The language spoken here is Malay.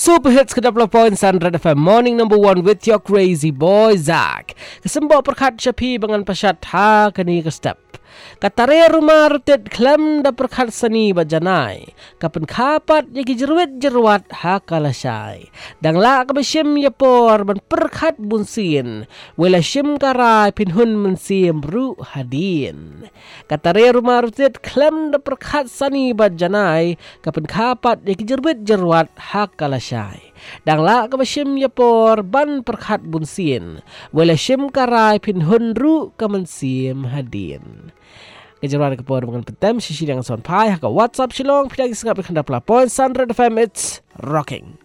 Super Hits ke-20 Sunred FM Morning number 1 with your crazy boy Zach. Kesembok perkat syapi bangan pasyat ha kani ke step. Katare rumah rutit klem da perkat seni bajanai. Kapan kapat yaki jeruit ha kalasai. Dang la ka besyim yapor ban perkat bunsin. Wela syim karai pinhun mensim ru hadin. Katare rumah rutit klem da perkat seni bajanai. Kapan kapat yaki jeruit ha kalasai. Dang la ka besyim yapor ban perkat bunsin. Wela syim karai pinhun ru kemensim hadin. Kejaran ke por dengan petem sisi yang son pai haka WhatsApp silong pidagi sengap berkendap lapor Sunred FM, it's rocking.